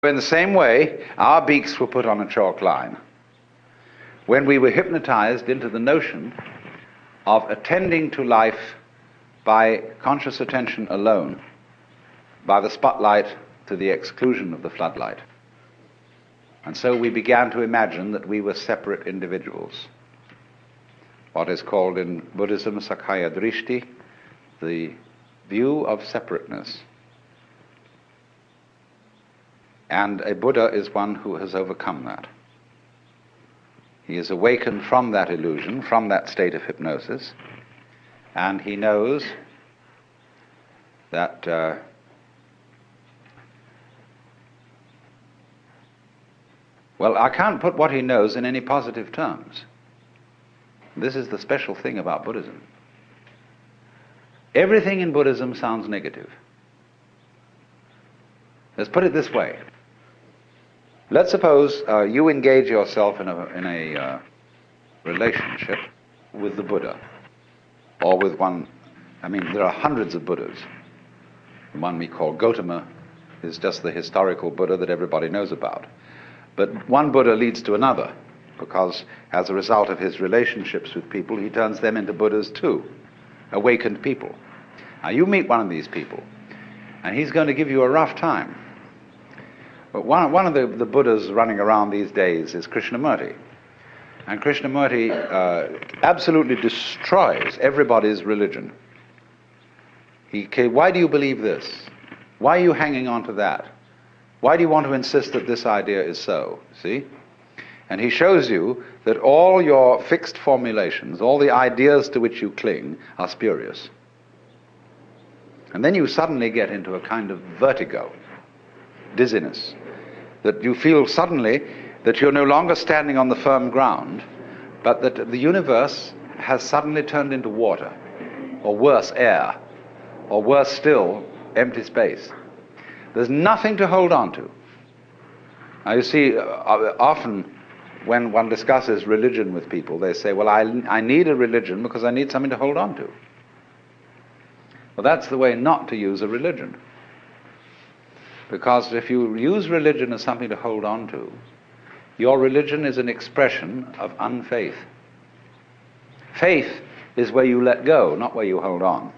In the same way, our beaks were put on a chalk line when we were hypnotized into the notion of attending to life by conscious attention alone, by the spotlight to the exclusion of the floodlight. And so we began to imagine that we were separate individuals. What is called in Buddhism Sakkaya Drishti, the view of separateness. And a Buddha is one who has overcome that. He is awakened from that illusion, from that state of hypnosis, and he knows that well, I can't put what he knows in any positive terms. This is the special thing about Buddhism. Everything in Buddhism sounds negative. Let's put it this way. Let's suppose you engage yourself in a relationship with the Buddha, or with one. I mean, there are hundreds of Buddhas. The one we call Gautama is just the historical Buddha that everybody knows about. But one Buddha leads to another, because as a result of his relationships with people, he turns them into Buddhas too, awakened people. Now you meet one of these people, and he's going to give you a rough time. But one of the Buddhas running around these days is Krishnamurti. And Krishnamurti absolutely destroys everybody's religion. Why do you believe this? Why are you hanging on to that? Why do you want to insist that this idea is so? See? And he shows you that all your fixed formulations, all the ideas to which you cling, are spurious. And then you suddenly get into a kind of vertigo, dizziness, that you feel suddenly that you're no longer standing on the firm ground, but that the universe has suddenly turned into water, or worse, air, or worse still, empty space. There's nothing to hold on to. Now you see, often when one discusses religion with people, they say, well, I need a religion because I need something to hold on to. Well, that's the way not to use a religion. Because if you use religion as something to hold on to, your religion is an expression of unfaith. Faith is where you let go, not where you hold on.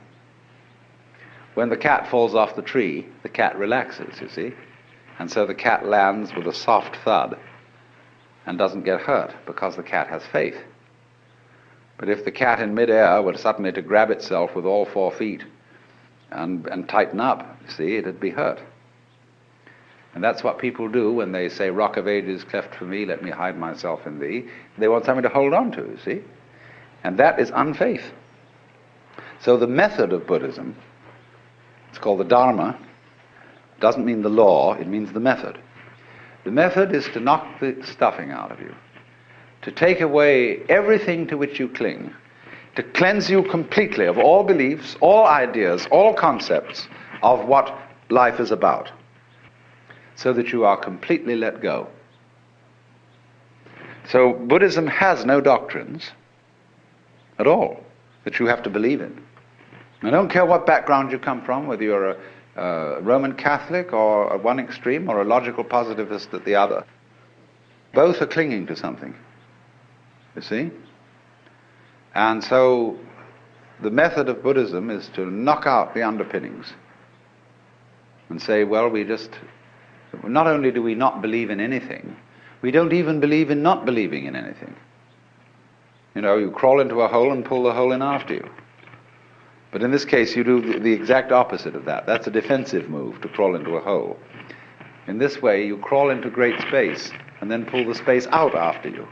When the cat falls off the tree, the cat relaxes, you see. And so the cat lands with a soft thud and doesn't get hurt because the cat has faith. But if the cat in midair were suddenly to grab itself with all 4 feet and tighten up, you see, it'd be hurt. And that's what people do when they say, Rock of Ages, cleft for me, let me hide myself in thee. They want something to hold on to, you see. And that is unfaith. So the method of Buddhism, it's called the Dharma, doesn't mean the law, it means the method. The method is to knock the stuffing out of you, to take away everything to which you cling, to cleanse you completely of all beliefs, all ideas, all concepts of what life is about, so that you are completely let go. So Buddhism has no doctrines at all that you have to believe in. I don't care what background you come from, whether you're a Roman Catholic or at one extreme or a logical positivist at the other. Both are clinging to something, you see? And so the method of Buddhism is to knock out the underpinnings and say, well, not only do we not believe in anything, we don't even believe in not believing in anything. You know, you crawl into a hole and pull the hole in after you. But in this case, you do the exact opposite of that. That's a defensive move, to crawl into a hole. In this way, you crawl into great space and then pull the space out after you.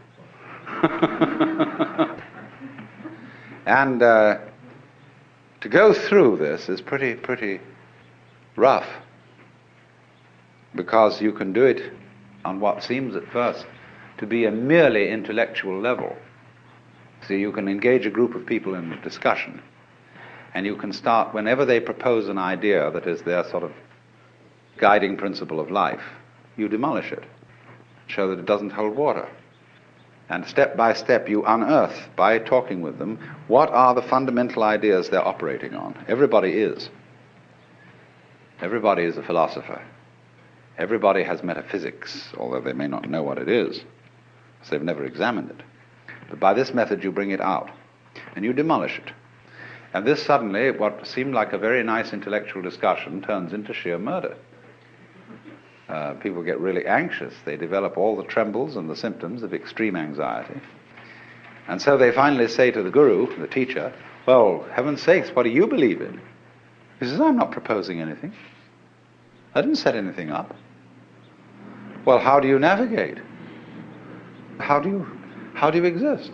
And to go through this is pretty rough, because you can do it on what seems at first to be a merely intellectual level. So you can engage a group of people in a discussion, and you can start, whenever they propose an idea that is their sort of guiding principle of life, you demolish it, show that it doesn't hold water. And step by step you unearth, by talking with them, what are the fundamental ideas they're operating on. Everybody is. Everybody is a philosopher. Everybody has metaphysics, although they may not know what it is, because they've never examined it. But by this method you bring it out, and you demolish it. And this suddenly, what seemed like a very nice intellectual discussion, turns into sheer murder. People get really anxious. They develop all the trembles and the symptoms of extreme anxiety. And so they finally say to the guru, the teacher, well, heaven's sakes, what do you believe in? He says, I'm not proposing anything. I didn't set anything up. Well, how do you navigate? How do you exist?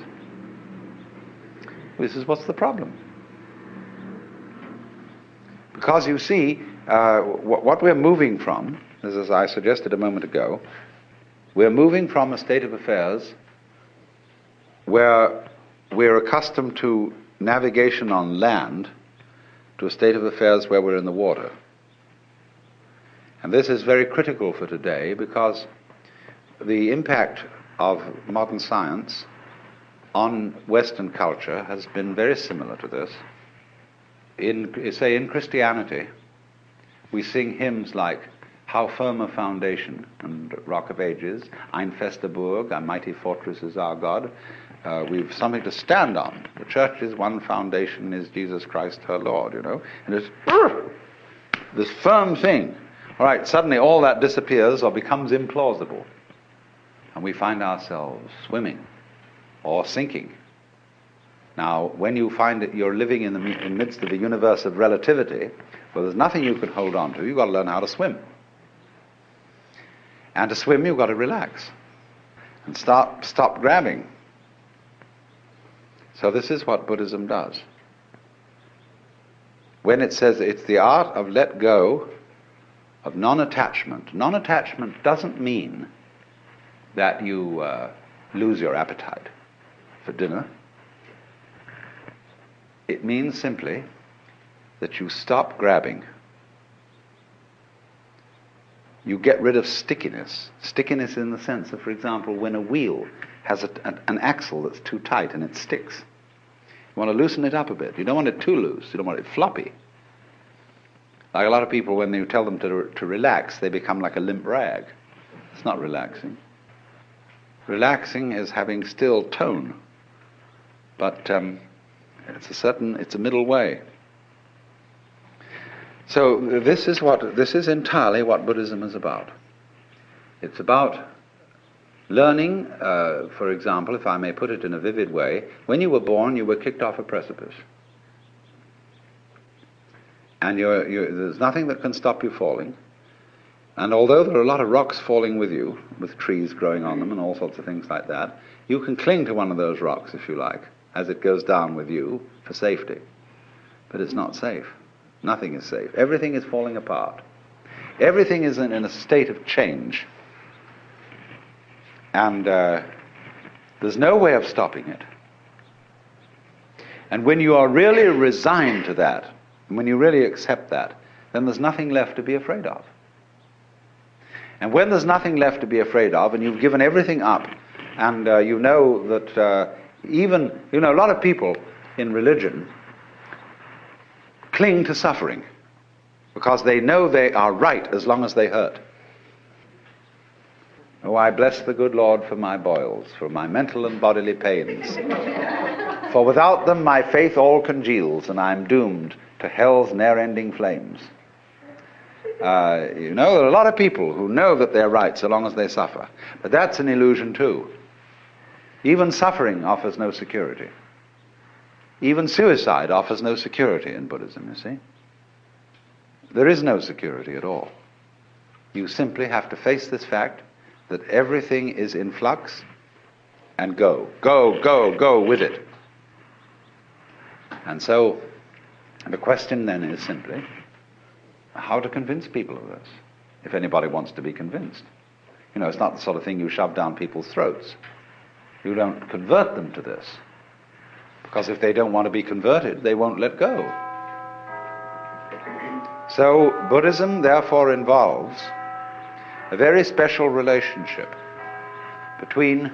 This is what's the problem. Because you see, what we're moving from, as I suggested a moment ago, we're moving from a state of affairs where we're accustomed to navigation on land to a state of affairs where we're in the water. And this is very critical for today because the impact of modern science on Western culture has been very similar to this. In Christianity, we sing hymns like How Firm a Foundation and Rock of Ages, Ein fester Burg, a mighty fortress is our God. We've something to stand on. The church's one foundation is Jesus Christ her Lord, And it's this firm thing. All right, suddenly all that disappears or becomes implausible. And we find ourselves swimming or sinking. Now, when you find that you're living in the midst of the universe of relativity, where there's nothing you can hold on to, you've got to learn how to swim. And to swim, you've got to relax and stop grabbing. So this is what Buddhism does. When it says it's the art of let go, of non-attachment. Non-attachment doesn't mean that you lose your appetite for dinner. It means simply that you stop grabbing. You get rid of stickiness. Stickiness in the sense of, for example, when a wheel has an axle that's too tight and it sticks. You want to loosen it up a bit. You don't want it too loose. You don't want it floppy. Like a lot of people, when you tell them to relax, they become like a limp rag. It's not relaxing. Relaxing is having still tone. But it's a middle way. So this is entirely what Buddhism is about. It's about learning, for example, if I may put it in a vivid way, when you were born, you were kicked off a precipice. And there's nothing that can stop you falling. And although there are a lot of rocks falling with you, with trees growing on them and all sorts of things like that, you can cling to one of those rocks, if you like, as it goes down with you for safety. But it's not safe. Nothing is safe. Everything is falling apart. Everything is in a state of change. And there's no way of stopping it. And when you are really resigned to that, when you really accept that, then there's nothing left to be afraid of. And when there's nothing left to be afraid of, and you've given everything up, and you know that a lot of people in religion cling to suffering because they know they are right as long as they hurt. Oh, I bless the good Lord for my boils, for my mental and bodily pains. For without them my faith all congeals, and I'm doomed to hell's ne'er-ending flames. There are a lot of people who know that they're right so long as they suffer. But that's an illusion too. Even suffering offers no security. Even suicide offers no security in Buddhism, you see. There is no security at all. You simply have to face this fact that everything is in flux and go with it. And so the question then is simply how to convince people of this, if anybody wants to be convinced. It's not the sort of thing you shove down people's throats. You don't convert them to this, because if they don't want to be converted, they won't let go. So Buddhism therefore involves a very special relationship between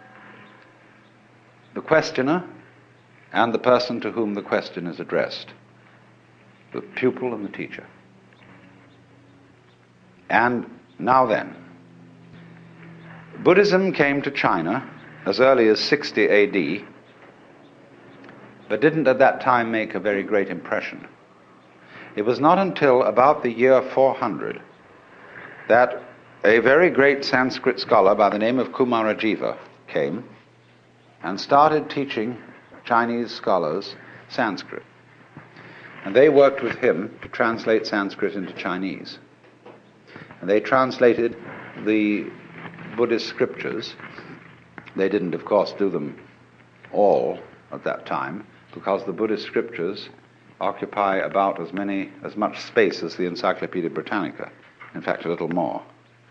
the questioner and the person to whom the question is addressed, the pupil and the teacher. And Now then, Buddhism came to China as early as 60 AD, but didn't at that time make a very great impression. It was not until about the year 400 that a very great Sanskrit scholar by the name of Kumarajiva came and started teaching Chinese scholars Sanskrit. And they worked with him to translate Sanskrit into Chinese. And they translated the Buddhist scriptures. They didn't, of course, do them all at that time, because the Buddhist scriptures occupy about as much space as the Encyclopedia Britannica. In fact, a little more.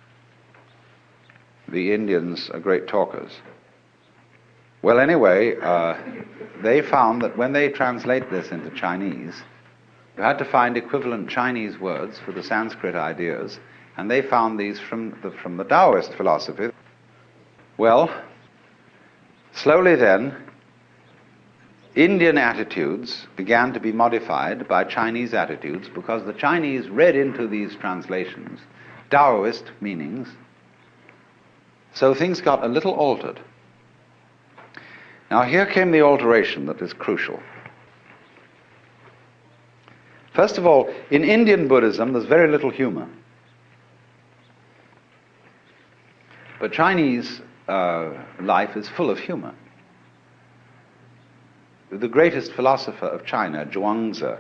The Indians are great talkers. Well, anyway, they found that when they translate this into Chinese, you had to find equivalent Chinese words for the Sanskrit ideas, and they found these from the Taoist philosophy. Well, slowly then, Indian attitudes began to be modified by Chinese attitudes, because the Chinese read into these translations Taoist meanings, so things got a little altered. Now here came the alteration that is crucial. First of all, in Indian Buddhism there's very little humor. But Chinese life is full of humor. The greatest philosopher of China, Zhuangzi,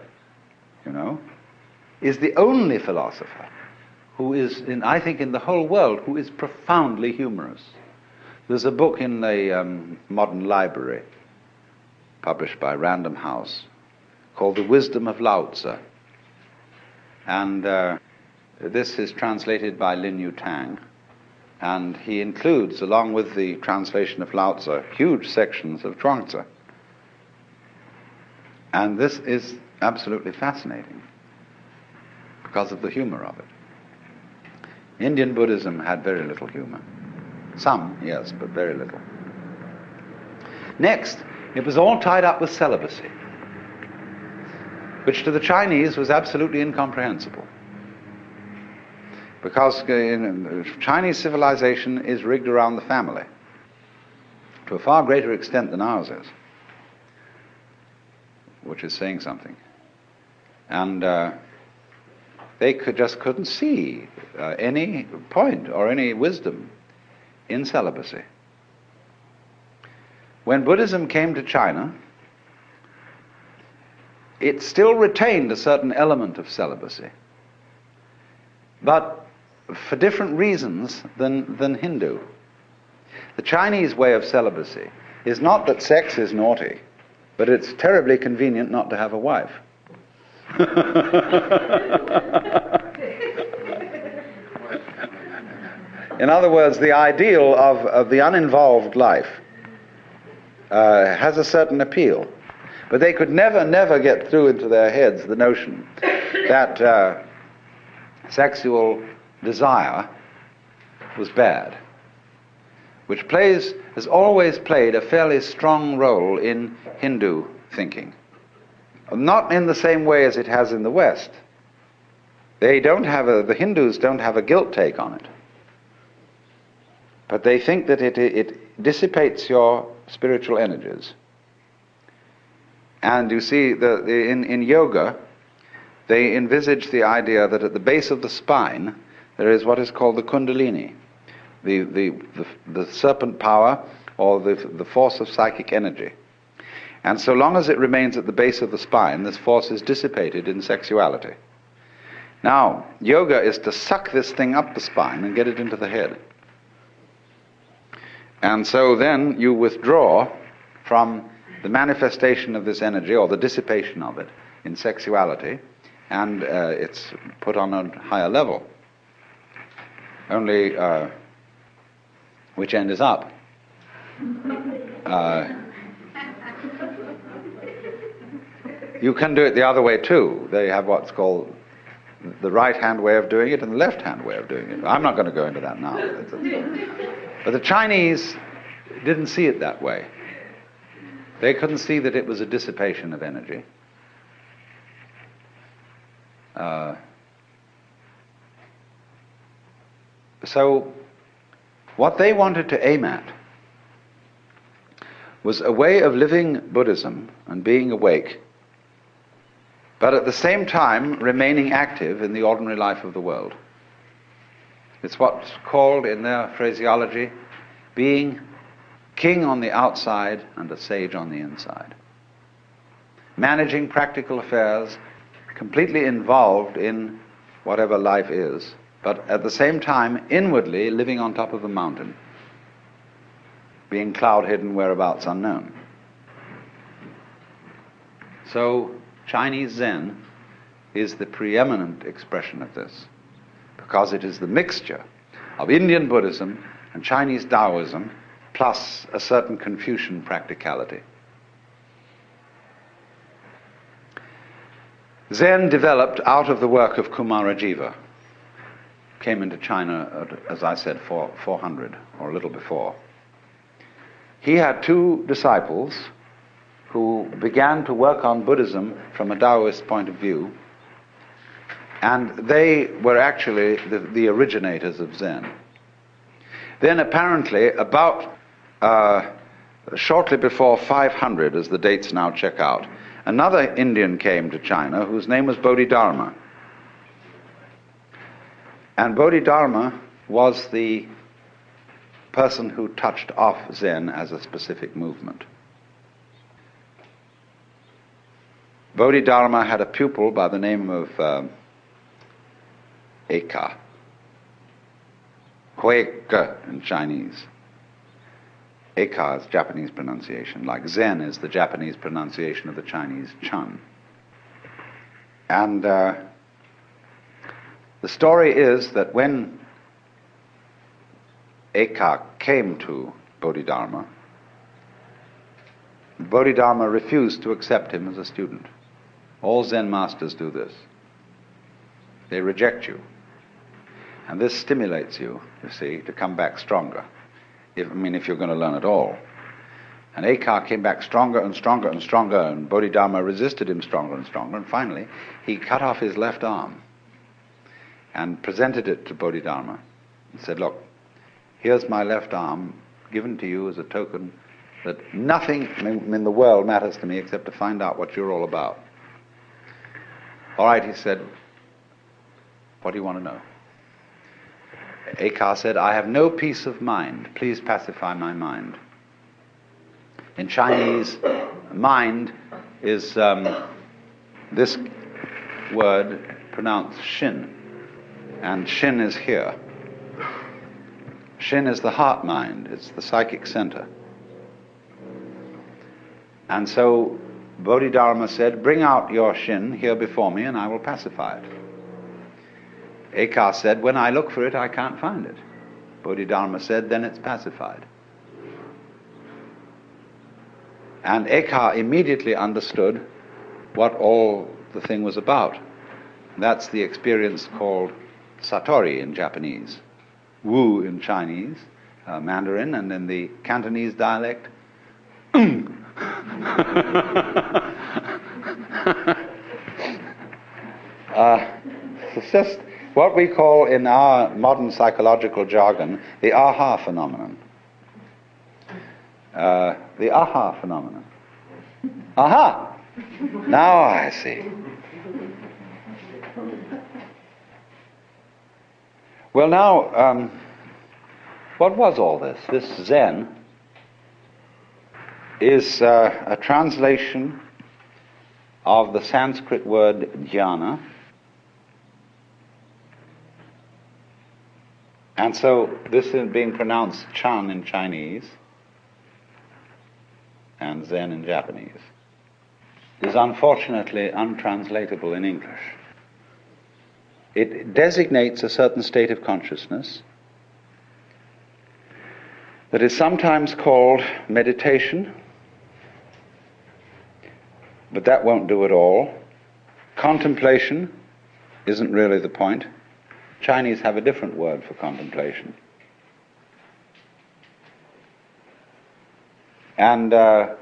is the only philosopher who is, I think, in the whole world, who is profoundly humorous. There's a book in the Modern Library, published by Random House, called The Wisdom of Lao Tzu. And this is translated by Lin Yutang. And he includes, along with the translation of Lao Tzu, huge sections of Zhuangzi. And this is absolutely fascinating because of the humor of it. Indian Buddhism had very little humor. Some, yes, but very little. Next, it was all tied up with celibacy, which to the Chinese was absolutely incomprehensible. Because Chinese civilization is rigged around the family to a far greater extent than ours is, which is saying something. And they just couldn't see any point or any wisdom in celibacy. When Buddhism came to China, it still retained a certain element of celibacy, but for different reasons than Hindu. The Chinese way of celibacy is not that sex is naughty, but it's terribly convenient not to have a wife. In other words, the ideal of the uninvolved life has a certain appeal. But they could never get through into their heads the notion that sexual desire was bad, which has always played a fairly strong role in Hindu thinking. Not in the same way as it has in the West. The Hindus don't have a guilt take on it. But they think that it dissipates your spiritual energies. And you see, in yoga, they envisage the idea that at the base of the spine there is what is called the kundalini, the serpent power, or the force of psychic energy. And so long as it remains at the base of the spine, this force is dissipated in sexuality. Now, yoga is to suck this thing up the spine and get it into the head. And so then you withdraw from the manifestation of this energy, or the dissipation of it, in sexuality, and it's put on a higher level. Only, which end is up. You can do it the other way too. They have what's called the right-hand way of doing it and the left-hand way of doing it. I'm not going to go into that now. But the Chinese didn't see it that way. They couldn't see that it was a dissipation of energy. So what they wanted to aim at was a way of living Buddhism and being awake, but at the same time remaining active in the ordinary life of the world. It's what's called, in their phraseology, being king on the outside and a sage on the inside. Managing practical affairs, completely involved in whatever life is, but at the same time inwardly living on top of a mountain, being cloud-hidden, whereabouts unknown. So Chinese Zen is the preeminent expression of this, because it is the mixture of Indian Buddhism and Chinese Taoism plus a certain Confucian practicality. Zen developed out of the work of Kumarajiva, came into China, as I said, 400 or a little before. He had two disciples who began to work on Buddhism from a Taoist point of view, and they were actually the originators of Zen. Then apparently, about shortly before 500, as the dates now check out, another Indian came to China whose name was Bodhidharma. And Bodhidharma was the person who touched off Zen as a specific movement. Bodhidharma had a pupil by the name of Eka, Huike in Chinese. Eka is Japanese pronunciation, like Zen is the Japanese pronunciation of the Chinese Chan. And the story is that when Eka came to Bodhidharma, Bodhidharma refused to accept him as a student. All Zen masters do this. They reject you. And this stimulates you, you see, to come back stronger. If you're going to learn at all. And Eka came back stronger and stronger and stronger, and Bodhidharma resisted him stronger and stronger, and finally he cut off his left arm and presented it to Bodhidharma and said, look, here's my left arm given to you as a token that nothing in the world matters to me except to find out what you're all about. All right, he said, what do you want to know? Eka said, I have no peace of mind. Please pacify my mind. In Chinese, mind is this word pronounced shin. And shin is here. Shin is the heart mind. It's the psychic center. And so Bodhidharma said, bring out your shin here before me and I will pacify it. Eka said, when I look for it, I can't find it. Bodhidharma said, then it's pacified. And Eka immediately understood what all the thing was about. That's the experience called Satori in Japanese, Wu in Chinese, Mandarin, and in the Cantonese dialect, it's just what we call in our modern psychological jargon the aha phenomenon. The aha phenomenon. Aha! Now I see. Well, now, what was all this? This Zen is a translation of the Sanskrit word jhana. And so this is being pronounced Chan in Chinese and Zen in Japanese, is unfortunately untranslatable in English. It designates a certain state of consciousness that is sometimes called meditation, but that won't do it all. Contemplation isn't really the point. Chinese have a different word for contemplation. And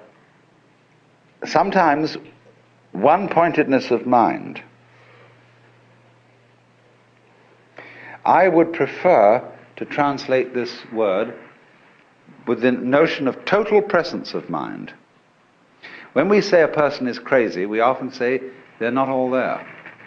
sometimes one-pointedness of mind. I would prefer to translate this word with the notion of total presence of mind. When we say a person is crazy, we often say they're not all there.